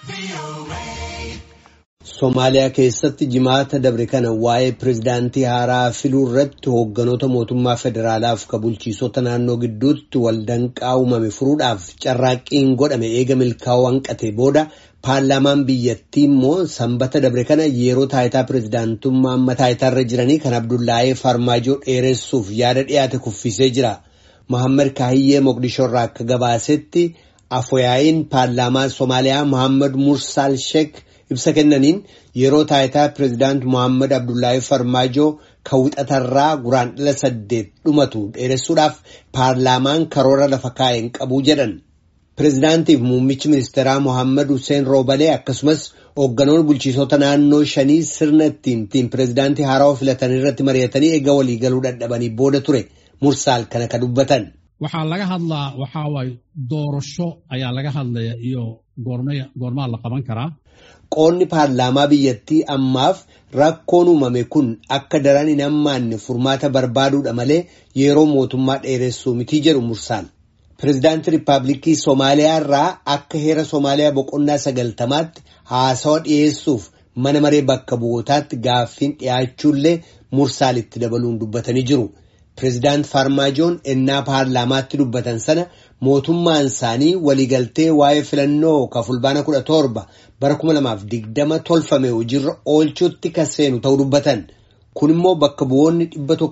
Somaaliyaa keessatti jimaata dabre kana waa'ee pirezidaantii haaraa filuu irratti hoogganoota mootummaa federaalaaf ka bulchiisota naannoo gidduutti waldanqaa uumame furuudhaaf carraaqqiin godhame eega milkaa'uu hanqate booda paarlaamaan biyyattii immoo sanbata dabre kana yeroo taayitaa pirezidaantummaa amma taayitaarra jiranii kan Abdullaahee Farmaajoo dheeressuuf yaada dhiyaate kuffisee jira. Mohaammed Kaahiyyee Moqdishoo irraa akka gabaasetti afooyaa'iin paarlaamaa Somaaliyaa Mohaammed Mursaal Sheek ibsa kennaniin yeroo taayitaa pirezidaant Mohaammed Abdullaahee Farmaajoo kawwixatarraa guraandhala 8 dhumatu dheeressuudhaaf paarlaamaan karoora lafa kaa'een qabu jedhan. Pirezidaantiif muummichi ministeeraa Mohaammed Hussein Roobalee akkasumas hoogganoonni bulchiisota naannoo 5 sirna ittiin pirezidaantii haaraa filatan irratti mari'atanii eega waliigaluu dadhabanii booda ture. Mursaal kana ka dubbatan. Waxaa laga hadlaa waxaa waay doorasho ayaa laga hadlaya iyo goormaa la qaban karaa. Qoonni paarlaamaa biyyattii ammaaf rakkoon uumame kun akka daran hin hammaanne furmaata barbaaduudha malee yeroo mootummaa dheeressuu miti jedhu Mursaal. Pirezidaantii Riippaabilikii Somaaliyaa irraa akka heera Somaaliyaa boqonnaa 90tti haasawa dhiyeessuuf mana maree bakka bu'ootaatti gaaffiin dhiyaachuullee Mursaal itti dabaluun dubbatanii jiru. Pirezidaant Farmaajoon ennaa paarlaamaatti dubbatan sana mootummaan isaanii waliigaltee waa'ee filannoo ka fulbaana 17 bara 2020 tolfame hojiirra oolchuutti kaseenu ta'uu dubbatan. Kun immoo bakka bu'oonni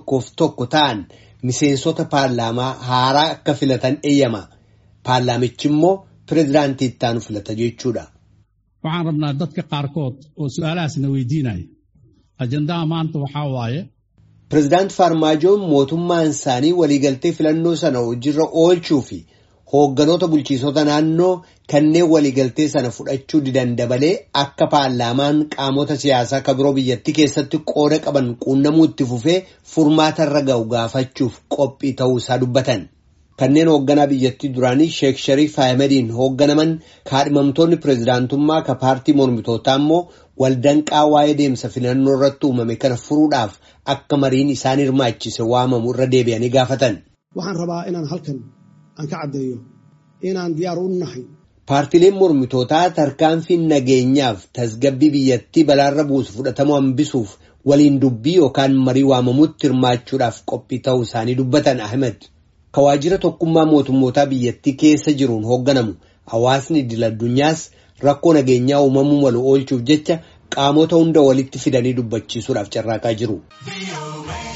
101 ta'an miseensota paarlaamaa haaraa akka filatan eeyyama. Paarlaamichi immoo pirezidaantii itti aanu filata jechuudha. Waxaan rabnaa dadka qaarkood oo su'aalahaas na weydiinaya. Ajandaa maanta waxaa waaye Pirezidaant Farmaajoon mootummaan isaanii waliigaltee filannoo sana hojiirra oolchuu fi hoogganoota bulchiisota naannoo kanneen waliigaltee sana fudhachuu didan dabalee akka paarlaamaan qaamota siyaasaa ka biroo biyyattii keessatti qooda qaban quunnamuu itti fufee furmaata irra ga'u gaafachuuf qophii ta'uu isaa dubbatan. Kanneen hoogganaa biyyattii duraanii Sheek Shariif Ahmediin hoogganaman kaadhimamtoonni pirezidaantummaa ka paartii mormitootaa immoo waldanqaa waa'ee deemsa filannoo irratti uumame kana furuudhaaf akka mariin isaan hirmaachise waamamu irra deebi'anii gaafatan. Waxaan rabaa inaan halkan aan ka caddeeyo inaan diyaar u nahay. Paartileen mormitootaa tarkaanfiin nageenyaaf tasgabbii biyyattii balaarra buusu fudhatamuu hambisuuf waliin dubbii yookaan marii waamamutti hirmaachuudhaaf qophii ta'uu isaanii dubbatan Ahmed. Ka waajjira tokkummaa mootummootaa biyyattii keessa jiruun hoogganamu hawaasni idil-addunyaas rakkoo nageenyaa uumamuu malu oolchuuf jecha qaamota hunda walitti fidanii dubbachiisuudhaaf carraaqaa jiru.